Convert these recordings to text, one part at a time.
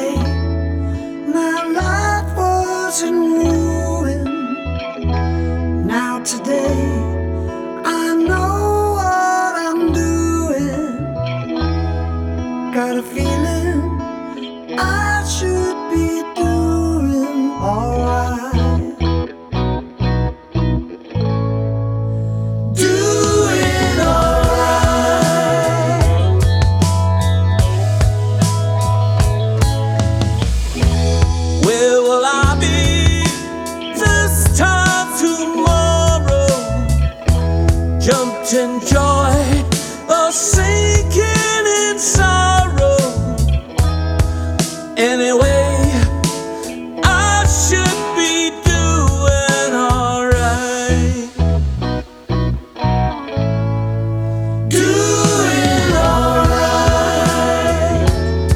Yesterday, my life was in ruin. Now today, I know what I'm doing. Got a feeling I should be doing alright. Doing alright. Where will I be this time tomorrow? Jumped in joy or sinking in sorrow. Anyway, I should be doing alright. Doing alright.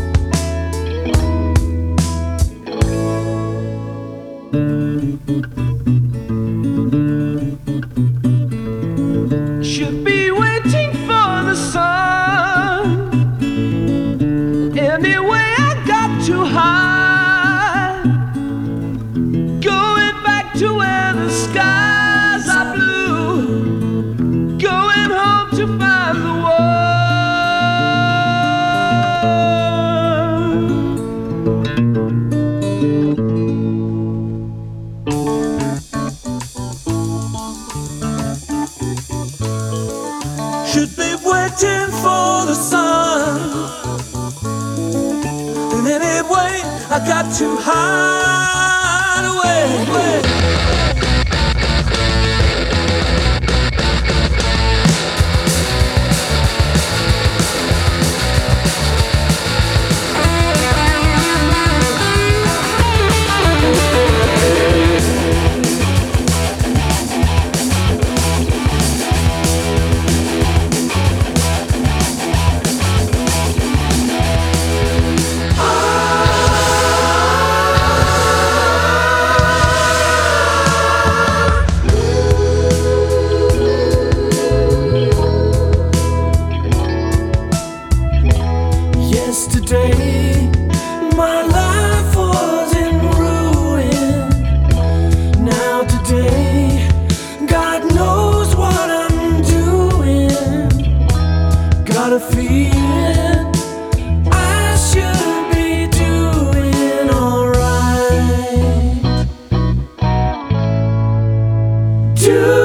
Should be waiting for the sun. Anyway, I got too high. Going back to where the skies are blue. Going home to find the Should be waiting for the sun. And anyway, I got to hide away. Yesterday, my life was in ruin. Now today, God knows what I'm doing. Got a feeling I should be doing alright.